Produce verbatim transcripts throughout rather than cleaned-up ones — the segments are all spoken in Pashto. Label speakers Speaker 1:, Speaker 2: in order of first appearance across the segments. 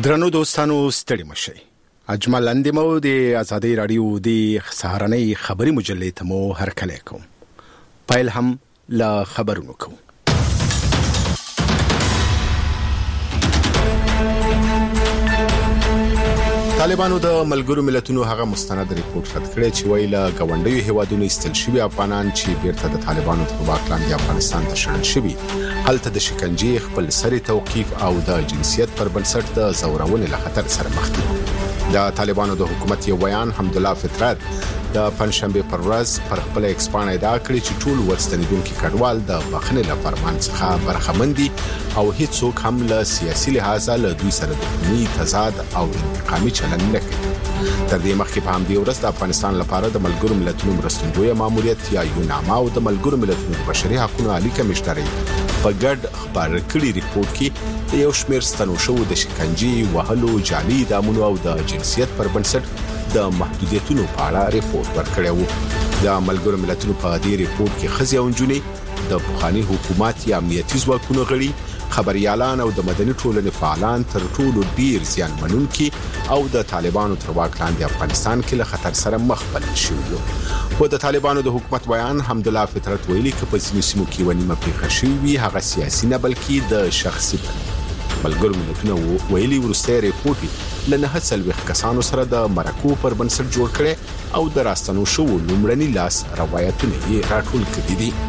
Speaker 1: درنو دوستانو ستړي مشئ. اجمل اندمو د آزادۍ رادیو د سهارنۍ خبري مجلې ته مو هرکلی کوم. پیل هم له خبرونو کوم. طالبانو د ملګرو ملتونو هغه مستند ریپورت رد کړی چې وایي له ګاونډیو هیوادونو ایستل شوي افغانان چې بیرته د طالبانو تر واک لاندې افغانستان ته شړل شوي، هلته د شکنجې، خپل سري توقیف او د جنسیت پر بنسټ د زورونې له خطر سره مخ دي. د طالبانو د حکومت یو بیان حمدالله فطرت د پنځشنبه پر ورځ پر خپل ایکسپان ادعا کړې چې ټول ورستنیدونکو کډوال د بخښنې له فرمان څخه برخمن دي او هیڅوک هم له سیاسي لحاظ له دوی سره دښمني، تضاد او انتقامي چلند نه کوي. تر دې مخکې په همدې ورځ د افغانستان لپاره د ملګرو ملتونو مرستندویه ماموریت یا یوناما او د ملګرو ملتونو د بشري حقوقو عالی کمشنري په ګډ خبر کړي ریپورت کې د یو شمېر ستنو شو د شکنجې، وهلو، جعلي اعدامونو او د جنسیت پر بنسټ د محدودیتونو په اړه ریپورت ورکړی و. د ملګرو ملتونو په دې ریپورت کې ښځې او نجونې، د پخواني حکومت یا امنیتي ځواکونو غړي، خبريالان او د مدني ټولنې فعالان تر ټولو ډیر زیان منونکي او د طالبانو تر واک لاندې افغانستان کې له خطر سره مخ بلل شوي دي. خو د طالبانو د حکومت بیان حمدالله فطرت ویلي چې په ځینو سیمو کې ونیمه پیښه شوې هغه سیاسي نه بلکې د شخصي بل. ملګرو ملتونو ویلي وروسته ریپورت له نه څلوېښت کسانو سره د مرکو پر بنسټ جوړ کړي او د راستنو شو لومړني لاس روایتونه یې راټول کړي دي.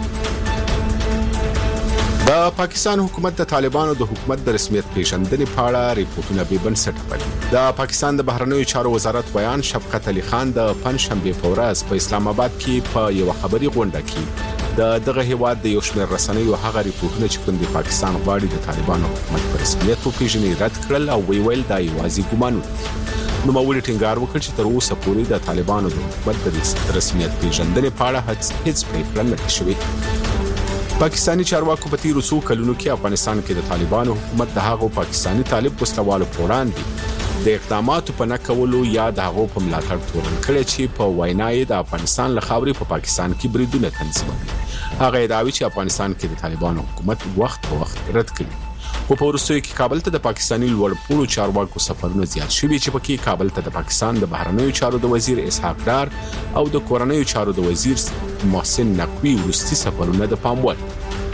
Speaker 1: د پاکستان حکومت د طالبانو د حکومت د رسمیت پیژندنې په اړه ریپورتونه به بنسټ کړي. د پاکستان د بهرنیو چارو وزارت بیان شفقت علي خان د پنځشنبه په ورځ په اسلام آباد کې په یو خبري غونډه کې د دغه هیواد د یو شمېر رسنیو هغه ریپورتونه چې کوم د پاکستان غواړي د طالبانو حکومت په رسمیت وپیژني رد کړل او ویل دا یوازې ګمانونه دي. نو مولوی ټینګار وکړ چې تر اوسه پورې د طالبانو د حکومت د رسمیت پیژندنې په اړه هیڅ پریکړه نه شوې. پاکستانی چارواکو په تیرو څو کلونو کې افغانستان کې د طالبانو حکومت د هغو پاکستانی طالب وسلوالو په وړاندې د اقداماتو په نکولو یا د هغو په ملاتړ تورن کړي چې په وینای د افغانستان له خاورې په پاکستان کې بریدونه تنظیموي. هغه ادعوي چې افغانستان کې د طالبانو حکومت وخت په وخت رد کړي. خو په وروستیو کې کابل ته د پاکستاني لوړپوړو چارواکو سفرونه زیات شوي چې پکې کابل ته د پاکستان د بهرنیو چارو د وزیر اسحاق ډار او د کورنیو چارو د وزیر محسن نقوی وروستي سفرونه د پام وړ.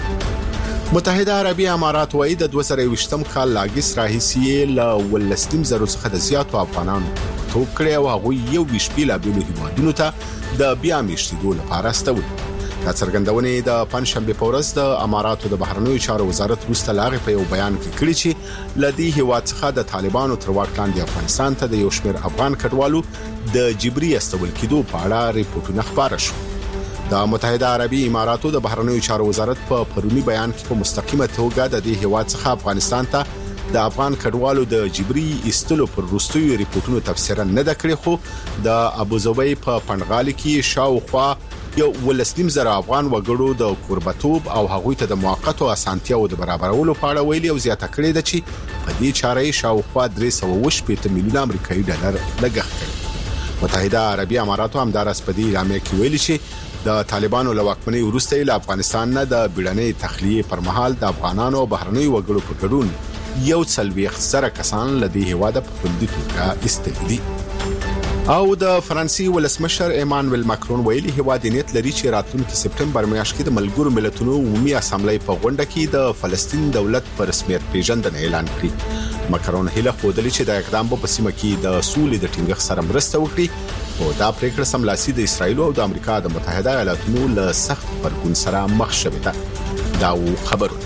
Speaker 1: متحده عربي امارات وايي د دوه زره یوویشتم کال لاګیس راهیسې له ولسنیم زرو څخه د زیاتو افغانانو توپ کړی او هغه یو ویش بیلابیلو هیوادونو ته د بیا میشتېدو لپاره استوي. دا څرګندونې د پنځشنبه په ورځ د اماراتو د بهرنیو چارو وزارت وروسته لاغې په یو بیان کې کړی چې لدی هیواد څخه د طالبانو تر واک لاندې افغانستان ته د یو شمېر افغان کډوالو د جبري استول کېدو په اړه ریپورتونه خبره شو. د متحده عربي اماراتو د بهرنیو چارو وزارت په پرونی بیان کې په مستقیمه توګه د دې هیواد څخه افغانستان ته د افغان کډوالو د جبري استلو پر وروستیو ریپورتونو تفسیر نه د کړی، خو د ابوظبي په پنډغالي کې شاوخوا یو ولسنیم زره افغان وګړو د قربتوب او هغوی ته د موقتو اسانتیاو د برابرولو په اړه ویلي او زیاته کړې ده چې په دې چارې شاوخوا درې سوه شپږ میلیون امریکایي ډالر لګښت کړي. متحده عربي اماراتو همدارس په دې اعلامیه کې ویلي چې د طالبانو له واکمنۍ وروسته له افغانستان نه د بیړنۍ تخلیه پر مهال د افغانانو او بهرنیو وګړو په ګډون یو څلوېښت زره کسان له دې هیواده په خوندي توګه ایستلي دي. او د فرانسې ولسمشر ایمانویل ماکرون ویلي هیواد نیت لري چې راتلونکي سپټمبر میاشت کې د ملګرو ملتونو عمومي اسامبلې په غونډه کې د فلسطین دولت پر رسمیت پیژندنه اعلان کړي. ماکرون هیله خوده چې د اقدام په سیمه کې د سولې د ټینګښت سره مرسته وکړي او دا پریکړه سملاسي د اسرایل او د امریکا د متحده ایالاتونو له سخت غبرګون سره مخ شوې ده. دا خبرونه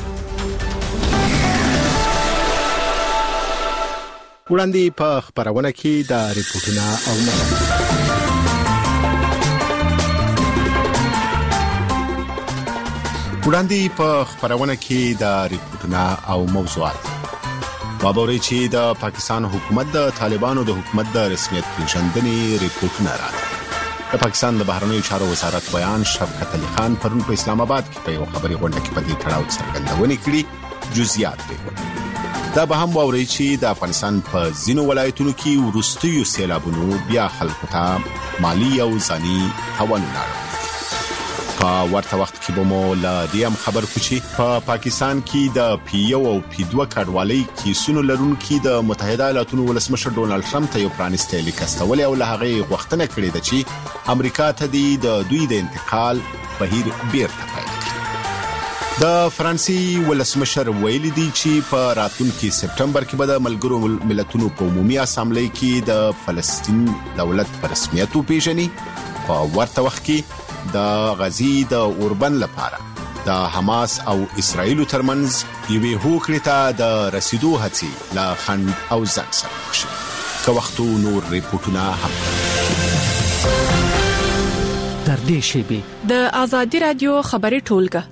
Speaker 1: وړاندې په خبرونه کې د ریپورتونه او وړاندې په خبرونه کې د ریپورتونه او موضوعات وابوري چې د پاکستان حکومت د طالبانو د حکومت د رسمیت پیژندنې ریپورتونه راغلي. د پاکستان د بهرنیو چارو وزارت بیان شفقت علي خان پرون په اسلام آباد کې په یو خبري غونډه کې په دې تړاو څرګندونه کړې. جزئیات به دا به هم واوري چې د افغانستان په ځینو ولایتونو کې ورستیو سیلابونو بیا خلکو ته مالی او ځاني تاوانونه په ورته وخت کې به مو لا دیم خبر کو چې په پا پاکستان کې د پی یو او پی دوه کډوالۍ کیسونو لرونکي د متحده ایالاتونو ولسمشر ډونالد ټرمپ ته یو پرانیستی لیک استولې او له هغه غوښتنه کړې ده چې امریکا ته د دوی د انتقال بهیر بیرته پیل کړي. د فرانسې ولسمشر ویلي دی چې په راتلونکي سپټمبر کې به د ملګرو ملتونو په عمومي اسامبلۍ کې د فلسطین دولت په رسمیت وپیژني. په ورته وخت کې د غزي د اوربند لپاره د حماس او اسرائیل ترمنځ یوې هوکړې ته د رسیدو هڅې لا خند او ځنډ سره مخ شي. که وختو نور ریپورتونه هم
Speaker 2: تر دې شی
Speaker 3: د آزادي رادیو خبري ټولګه.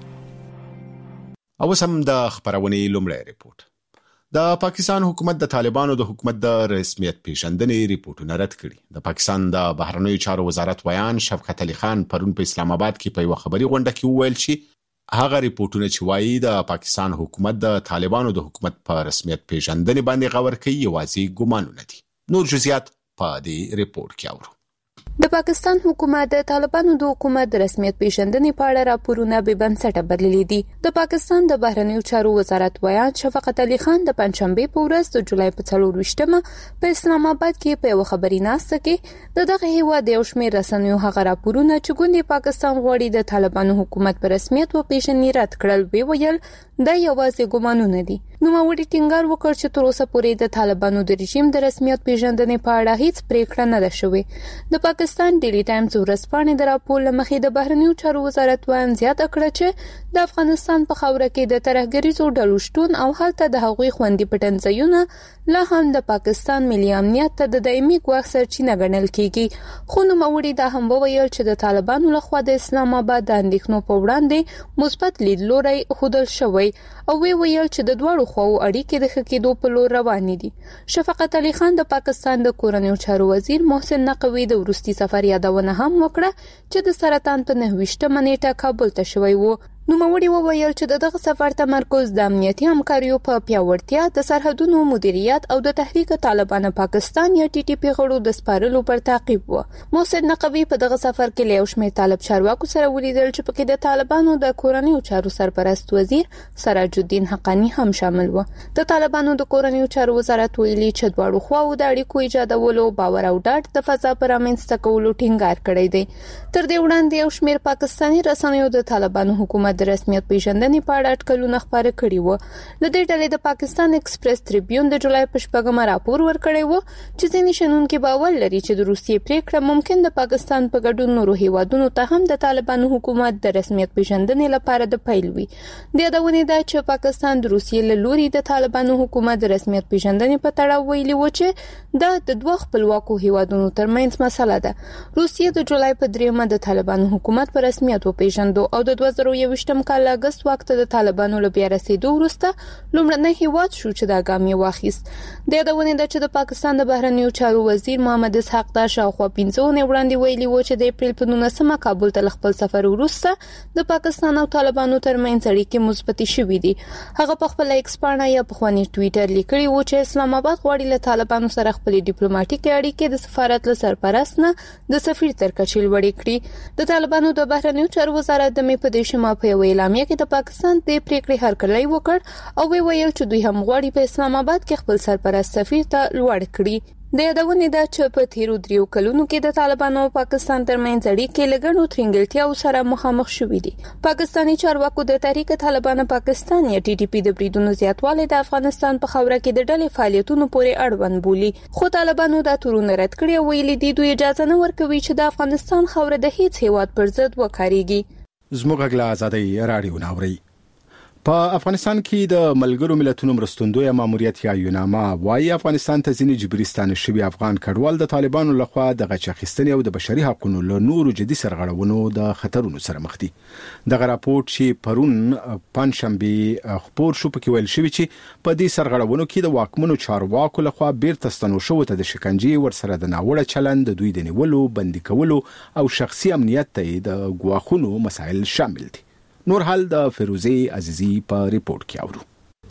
Speaker 1: او سم د خبرونې لومړی ریپورت. د پاکستان حکومت د طالبانو د حکومت د رسمیت پیژندنې ریپورتونه رد کړي. د پاکستان د بهرنیو چارو وزارت ویان شفقت علي خان پرون په اسلام آباد کې په یو خبري غونډه کې وویل چې هغه ریپورتونه چې وایي د پاکستان حکومت د طالبانو د حکومت په رسمیت پیژندنې باندې غور کوي یوازې ګمانونه دي. نور جزئیات په دې ریپورت کې اورو.
Speaker 4: د پاکستان حکومت د طالبانو د حکومت د رسمیت پیژندنې په اړه راپورونه به بنسټه بدللي دي. د پاکستان د بهرنیو چارو وزارت ویان شفقت علي خان د پنځشنبه په ورځ د جولای په څلور ویشتمه په اسلام آباد کې په یو خبري ناسته کې د دغه هیواد یو شمېر رسنیو هغه راپورونه چې ګوندې پاکستان غواړي د طالبانو حکومت په رسمیت وپیژني رد کړل. وی ویل دا یوازې ګمانونه دي. نو موري ټینګار وکړ چې تر اوسه پورې د طالبانو د رژیم د رسمیت پیژندنې په اړه هیڅ پریکړه نه ده شوې. د پاکستان ډیلی ټایمز ورځپاڼې د راپور لمخې د بهرنیو چارو وزارت وان زیاته کړه چې د افغانستان په خاوره کې د ترهګریزو ډلو شتون او هلته د هغوی خوندي پټنځایونه لا هم د پاکستان ملي امنیت ته د دایمي ګواښ سرچینه ګڼل کیږي. خو نو موري دا هم وویل چې د طالبانو لخوا د اسلام آباد د اندېښنو په وړاندې مثبت لیدلوری ښودل شوی او وی ویل چې د دوړو خو اړیکې د ښه کېدو په لور روانې دي. شفقت علي خان د پاکستان د کورنیو چارو وزیر محسن نقوي د وروستي سفر یادونه هم وکړه چې د سرطان په نهه ویشتمه نیټه کابل ته شوی وو. نو موري وویل چې دغه سفر تمرکز د امنیتي همکاریو په پیاوړتیا، د سرحدونو مدیریت او د تحریک طالبان پاکستان یا ټي ټي پی غړو د سپارلو پر تعقیب و. محسن نقوي په دغه سفر کې له یو شمېر طالب چارواکو سره ولیدل چې پکې د طالبانو د کورنیو چارو سرپرست وزیر سراج الدین حقانی هم شامل و. د طالبانو د کورنیو چارو وزارت ویلي چې دواړو خواو د اړیکو ایجادولو، باور او ډاډ د فضا پر رامنځته کولو ټینګار کړی دی. تر دې وړاندې یو شمېر پاکستاني رسنیو د طالبانو حکومت د رسمیت پیژندنې په اړه اټکلونه خپاره کړي وو. د دې ډلې د پاکستان ایکسپریس تریبیون د جولای په شپږمه راپور ورکړی وو چې ځینې شنونکي باور لري چې د روسیې پریکړه ممکن د پاکستان په ګډون نورو هیوادونو ته هم د طالبانو حکومت د رسمیت پیژندنې لپاره د پیل وي. د یادونې ده چې پاکستان د روسیې له لوري د طالبانو حکومت د رسمیت پیژندنې په تړاو ویلي و چې دا د دوه خپلواکو هیوادونو ترمنځ مسله ده. روسیې د جولای په دریمه د طالبانو حکومت په رسمیت وپیژندو او د دوه زره یوویشتم کال اگست وخت د طالبانو له بیا رسیدو وروسته لومړنی هیواد شو چې دا ګام یې واخیست. د یادونې ده چې د پاکستان د بهرنیو چارو وزیر محمد اسحاق دا شاوخوا پنځه اونۍ وړاندې ویلي و چې د اپریل په نولسمه کابل ته خپل سفر وروسته د پاکستان او طالبانو ترمنځ اړیکې مثبتې شوې دي. هغه په خپل ایکس پاڼه یا په خواني ټوئیټر لیکلي و چې اسلام آباد غواړي له طالبانو سره خپل ډیپلوماټیک اړیکې د سفارت له سرپرست نه د سفیر تر کچې لوړې کړي. د طالبانو د بهرنیو چارو وزارت د مې په دې شمه په یو اعلامیه کې د پاکستان د پریکړې هرکلی وکړ او وی ویل چې دوی هم غواړي په اسلام آباد کې خپل سرپرست سفیر ته لوړ کړي. د یادونې ده چې په تیرو دریو کلونو کې د طالبانو او پاکستان ترمنځ اړیکې له ګڼو ترنګلتیاو سره مخامخ شوې دي. پاکستاني چارواکو د تحریک طالبان پاکستان یا ټي ټي پی د بریدونو زیاتوالی د افغانستان په خاوره کې د ډلې فعالیتونو پورې اړوند بولي. خو طالبانو دا تورونه رد کړي او ویلي دي دوی اجازه نه ورکوي چې د افغانستان خاوره د هیڅ هیواد پر ضد وکاريږي.
Speaker 1: زموږ غلا آزادۍ رادیو ناوري. په افغانستان کې د ملګرو ملتونو مرستندوی ماموریت یا یوناما وايي افغانستان ته ځینې جبرستان شوی افغان کډوال د طالبانو لخوا د غچ اخیستنې او د بشري حقوقو له نورو جدي سرغړونو د خطرونو سره مخ دي. دغه راپورټ چې پرون پنځشنبه خبر شو پکې ویل شوی چې په دې سرغړونو کې د واکمنو چارواکو لخوا بیرته ستنو شو ته د شکنجې ورسره د ناوړه چلند، د دوی د نیولو، بندي کولو او شخصي امنیت ته د ګواښونو مسایل شامل دي. نور حال د فیروزه عزیزی په ریپورت کې اورو.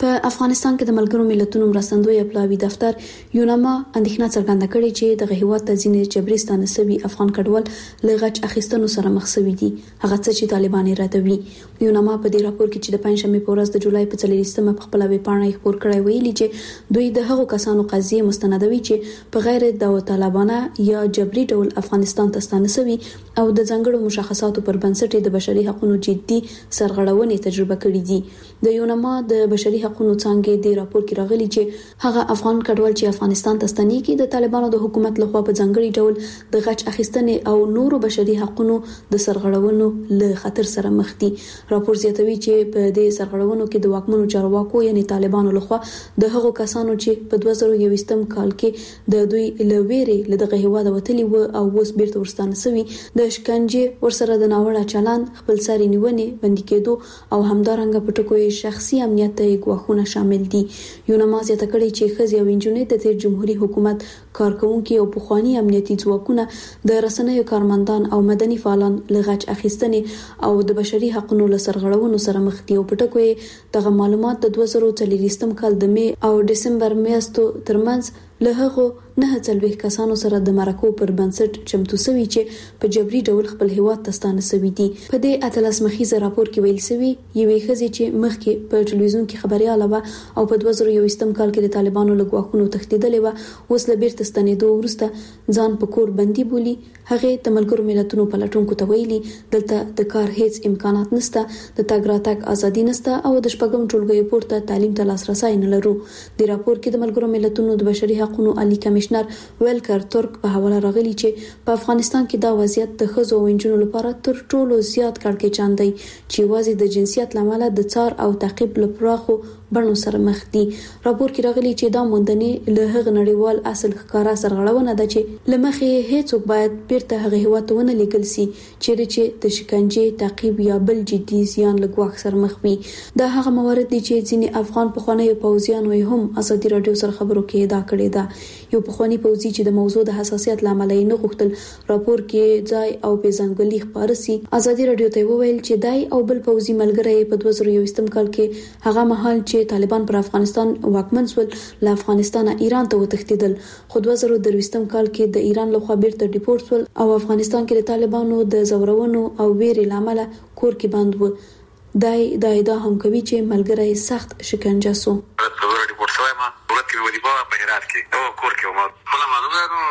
Speaker 5: په افغانستان کې د ملګرو ملتونو مرستندوی اپلاوي دفتر یوناما اندېښنه څرګنده کړې چې د هیواد ته ځینې جبري ستانسوي افغان کډوال له غچ اخیستنو سره مخ شوي دي، هغه څه چې طالبان یې ردوي. یوناما په دې راپور کې چې د پنځشنبه په ورځ د جولای په څلورویشتمه په خپل ویبپاڼه خبر کړی ویلي چې دوی د هغو کسانو قضیه مستندوي چې په غیر داوطلبانه یا جبري ډول افغانستان ته ستانسوي او د ځنګړو مشخصاتو پر بنسټ د بشري حقوقو جدي سرغړونې تجربه کړې دي. د یوناما د بشري حقوقو څنګه د راپور کې راغلي چې هغه افغان کډوال چې افغانستان ته ستنېږي د طالبانو د حکومت لخوا په ځنګړي ډول د غچ اخیستنې او نورو بشري حقوقو د سرغړونو له خطر سره مخ دي. راپور زیاتوي چې په دې سرغړونو کې د واکمنو چارواکو یعنی طالبانو لخوا د هغو کسانو چې په دوه زره یوویشتم کال کې د دوی لويري له دغه هیواد وتلی و او اوس بیرته ورستانه شوی د شکنجه ورسره د ناوړه چلند خپل ساري نیونې بندي کېدو او همدارنګه په ټکو شخصي امنیت ته غواخونه شامل دي. یوناما زیاته کړې چې خزي او انجونې د تیر جمهوریت حکومت کارکونکو او پخوانی امنیتي ځواکونه د رسنیو کارمندان او مدني فعالان لغچ اخیستنې او د بشري حقوقو له سرغړونو سره مخ دي او په ټکو دغه معلومات د دوه زره څلورویشتم کال د می او دسمبر میاشتو ترمنځ له هغه نه څلوي کسانو سره د مرکو پر بنسټ چمتو شوی چې په جبري ډول خپل هیواد ته ستانه شوی دي. په دې اتلس مخیزه راپور کې ویل شوی یوې خزي چې مخکې په ټلویزیون کې خبرياله و او په دوه زره یوویشتم کال کې د طالبانو له غواخونو تښتیدلې و اوس له بیرته ستنېدو وروسته ځان په کور بندي بولی. هغه د ملګرو ملتونو پلټونکو ته ویلي دلته د کار هیڅ امکانات نشته، د تګ راتګ ازادي نشته او د شپږم ټولګي پورته تعلیم ته لاسرسي نه لرو. د راپور کې د ملګرو ملتونو د بشري حقوقو عالی کمشنر ویلکر ترک په حواله راغلی چې په افغانستان کې دا وضعیت د ښځو او نجونو لپاره تر ټولو زیات کړکېچن دی چې واځي د جنسیت لامل د څار او تعقیب لپاره بڼو سره مخ دي. راپور کې راغلی چې دا موندنې له هغه نړیوال اصل ښکارا سرغړونه ده چې لمخې هیڅوک باید بیرته هغه هیواد ته ونه لیږل شي چې د شکنجه تعقیب یا بل جدي زیان لګواخ سره مخ وي. دا هغه موارد دي چې ځینې افغان پخوانی پوځیانو هم ازادي رادیو سره خبرو کې ادا کړې ده. یو پخوانی پوځي چې د موضوع د حساسیت لامل یې نه غوښتل راپور کې ځای او پیژنګلي خبرسي ازادي رادیو ته وویل چې دای او بل پوځي ملګری په دوه زره یوویشتم کال کې هغه مهال چې طالبان پر افغانستان واکمن شول له افغانستان ایران ته وتښتیدل، خو دوه زره درویشتم کال کې د ایران لخوا بیرته ډیپورت شول او افغانستان کې د طالبانو د زورونو او ویرې لامل کور کې بند و. دای دا ادعا هم کوي چې ملګری سخت شکنجه سو.
Speaker 6: ډیپورت شوی ما دولت کې وظیفه په هرات کې او کور کې ما خپل معلومه ده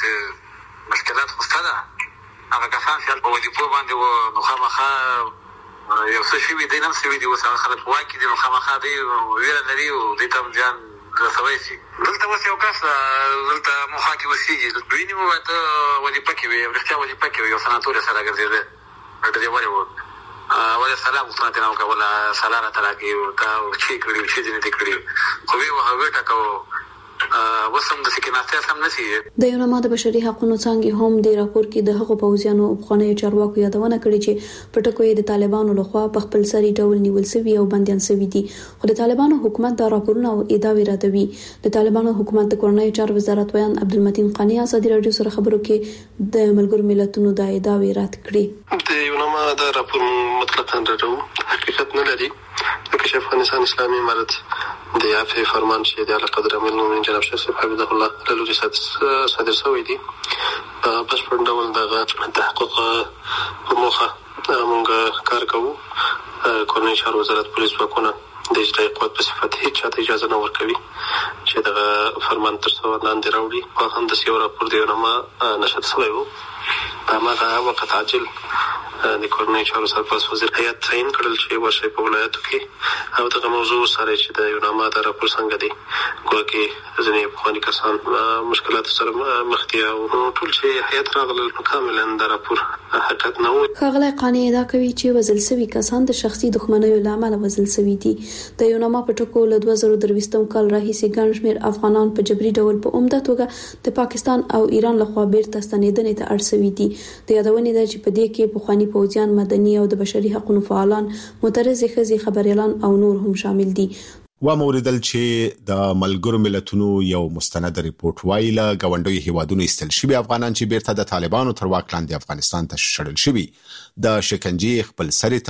Speaker 6: چې مشکلات خوسته ده هغه کسان چې په وظیفه باندې و نو خامخا یو څه شي وي د نن څه وي د وسه خلک واکې دي نو خامخا دی ویره لري او د تم ځان رسوي شي. دلته اوس یو کس دلته مخا کې وسیږي ویني مو ته وظیفه کې وي ورته وظیفه کې یو سناتور سره ګرځي ده د دې وره و ولا سلام وطن ته نو کوله سلام تراکي او تا چې کړی چې دې کړی خو وی وه ټکو وسم د سکیناسته سم نشي.
Speaker 5: د یوناما د بشري حقوقو څنګه هم د راپور کې د هغو پوځیانو او خانه چارواکو یادونه کړې چې په ټکو د طالبانو لخوا په خپل سری ډول نیول شوی او بنديان شوی دي. خو د طالبانو حکومت دا راپورونه او ادعاوې ردوي. د طالبانو حکومت د کورنۍ چارو وزارت ویان عبدالمتین قانی ازادي رادیو سره خبرو کې د ملګرو ملتونو د ادعاوې رد کړې.
Speaker 7: د یوناما د راپور مطلقاً ردو حقیقت نه لري چې افغانستان اسلامي امارت د یافي فرمان چې د اعلی قدر امیر المؤمنین جناب شیخ حفظه الله له لوري صادر شوی دی په بشپړ ډول د تحقیق په موخه موږ کار کوو. کورنۍ چارو وزارت پولیس ځواکونه د اجرایي قوت په صفت هیڅ چاته اجازه نه ورکوي چې دغه فرمان تر څو لاندې راوړي. په هم د سیو راپور دی یوناما نشر شوی و په هغه وخت عاجل د کورنۍ چارو سرپرست وزیر هیئت تعیین کړل چې ورشي په ولایتو کې او دغه موضوع سره چې د یوناما د راپور څنګه دی ګوګي ځینې پخواني کسان مشکلات سره مخ دي او ټول چې هیئت راغلل په کاملا د راپور حقیقت نه و.
Speaker 5: خغلی قانی ادعا کوي چې وزل سوي کسان د شخصي دښمنیو لامل وزل سوي دي. د یوناما په ټکو له دوه زره درویشتم کال راهیسې ګڼ شمېر افغانان په جبري ډول په عمده توګه د پاکستان او ایران لخوا بیرته ستنېدنې ته اړ شوي دي. د یادونې ده چې په دې کې پخواني پوځیان، مدني او د بشري حقوقو فعالان، معترضې ښځې، خبريالان او نور هم شامل دي.
Speaker 1: و موردل چې د ملګرو ملتونو یو مستند ریپورت وایله غونډوي هیوادونو استل شوی افغانان چې بیرته د طالبانو تر واک لاندې افغانستان ته شړل شوی د شکنجې خپل سری